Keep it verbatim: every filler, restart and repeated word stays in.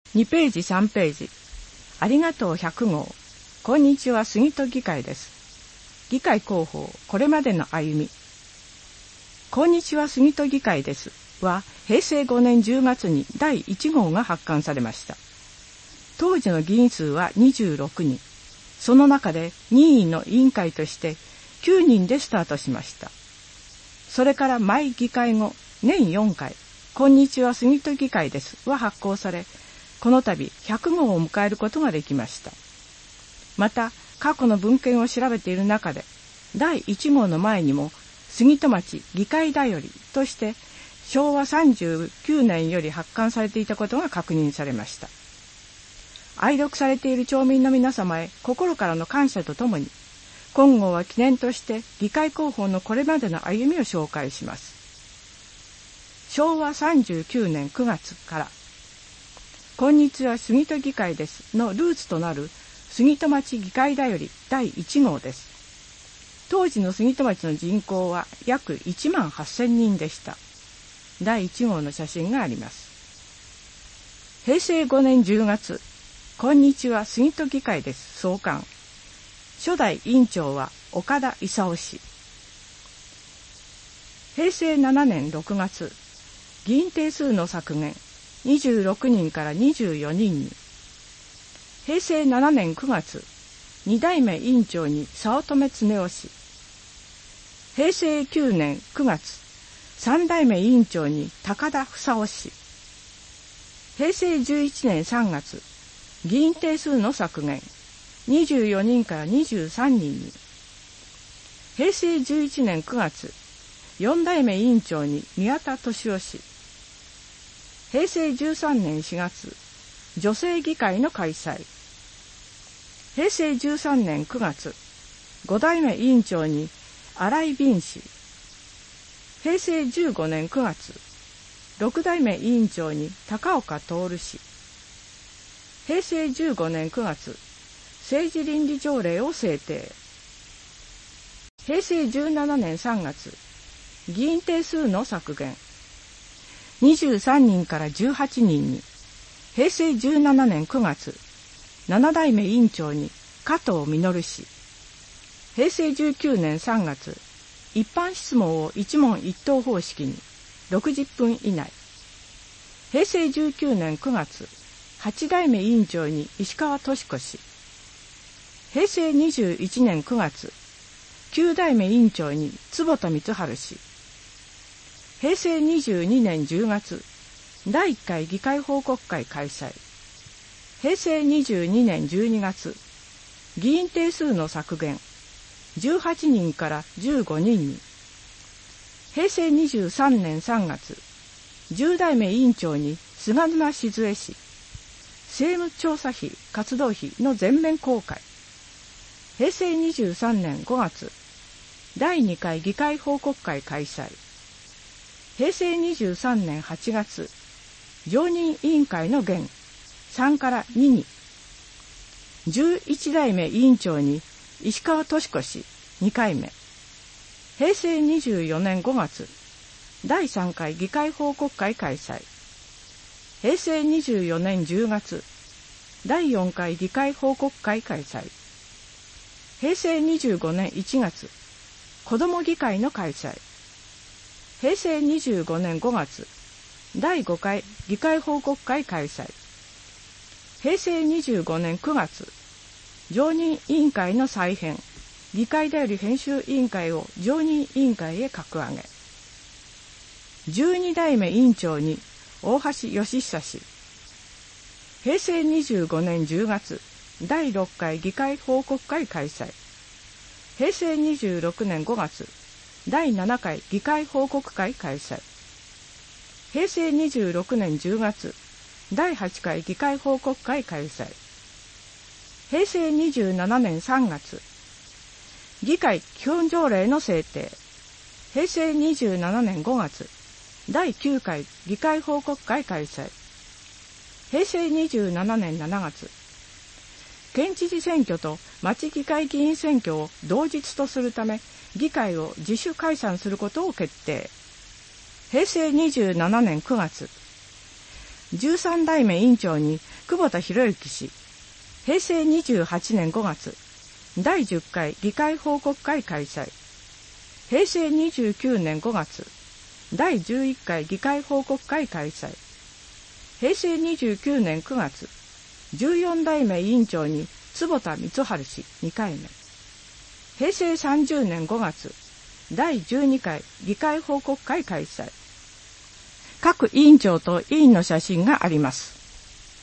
にページさんページ。ありがとうひゃくごう。こんにちは、杉戸議会です。議会広報、これまでの歩み。こんにちは、杉戸議会ですは、へいせいごねんじゅうがつにだいいちごうが発刊されました。当時の議員数はにじゅうろくにん。その中で任意の委員会としてきゅうにんでスタートしました。それから毎議会後、年よんかい、こんにちは、杉戸議会ですは発行され、この度ひゃくごうを迎えることができました。また、過去の文献を調べている中で、だいいちごうの前にも、杉戸町議会だよりとして、しょうわさんじゅうきゅうねんより発刊されていたことが確認されました。愛読されている町民の皆様へ心からの感謝とともに、今後は記念として議会広報のこれまでの歩みを紹介します。しょうわさんじゅうきゅうねんくがつから、こんにちは、杉戸議会ですのルーツとなる杉戸町議会だよりだいいちごうです。当時の杉戸町の人口は約いちまんはっせんにんでした。だいいちごうの写真があります。へいせいごねんじゅうがつ、こんにちは、杉戸議会です。創刊。初代委員長は岡田勲氏。へいせいななねんろくがつ、議員定数の削減、にじゅうろくにんからにじゅうよにんに。へいせいななねんくがつ、にだいめ委員長に早乙女恒夫氏。へいせいきゅうねんくがつ、さんだいめ委員長に高田房夫氏。へいせいじゅういちねんさんがつ、議員定数の削減、にじゅうよにんからにじゅうさんにんに。へいせいじゅういちねんくがつ、よんだいめ委員長に宮田俊夫氏。へいせいじゅうさんねんしがつ、女性議会の開催。へいせいじゅうさんねんくがつ、ごだいめ委員長に新井敏氏。へいせいじゅうごねんくがつ、ろくだいめ委員長に高岡徹氏。へいせいじゅうごねんくがつ、政治倫理条例を制定。へいせいじゅうななねんさんがつ、議員定数の削減。にじゅうさんにんからじゅうはちにんに。へいせいじゅうななねんくがつ、ななだいめ委員長に加藤実氏。へいせいじゅうきゅうねんさんがつ、一般質問を一問一答方式にろくじゅっぷん以内。へいせいじゅうきゅうねんくがつ、はちだいめ委員長に石川敏子氏。へいせいにじゅういちねんくがつ、きゅうだいめ委員長に坪田光晴氏。へいせいにじゅうにねんじゅうがつ、だいいっかい議会報告会開催。へいせいにじゅうにねんじゅうにがつ、議員定数の削減、じゅうはちにんからじゅうごにんに。へいせいにじゅうさんねんさんがつ、じゅうだいめ委員長に菅沼静江氏。政務調査費、活動費の全面公開。へいせいにじゅうさんねんごがつ、だいにかい議会報告会開催。へいせいにじゅうさんねんはちがつ、常任委員会の減、さんからにに。じゅういちだいめ委員長に石川敏子氏、にかいめ。へいせいにじゅうよねんごがつ、だいさんかい議会報告会開催。へいせいにじゅうよねんじゅうがつ、だいよんかい議会報告会開催。へいせいにじゅうごねんいちがつ、子ども議会の開催。へいせいにじゅうごねんごがつ、だいごかい議会報告会開催。へいせいにじゅうごねんくがつ、常任委員会の再編、議会だより編集委員会を常任委員会へ格上げ。じゅうにだいめ委員長に大橋義久氏。へいせいにじゅうごねんじゅうがつ、だいろっかい議会報告会開催。へいせいにじゅうろくねんごがつ、だいななかい議会報告会開催。へいせいにじゅうろくねんじゅうがつ、だいはちかい議会報告会開催。へいせいにじゅうななねんさんがつ、議会基本条例の制定。へいせいにじゅうななねんごがつ、だいきゅうかい議会報告会開催。へいせいにじゅうななねんしちがつ、県知事選挙と町議会議員選挙を同日とするため、議会を自主解散することを決定。へいせいにじゅうななねんくがつ、じゅうさんだいめ委員長に久保田博之氏。平成にじゅうはちねんごがつ、だいじゅっかい議会報告会開催。平成にじゅうきゅうねんごがつ、だいじゅういっかい議会報告会開催。平成にじゅうきゅうねんくがつ、じゅうよんだいめ委員長に坪田光晴氏にかいめ。平成さんじゅうねんごがつ、だいじゅうにかい議会報告会開催。各委員長と委員の写真があります。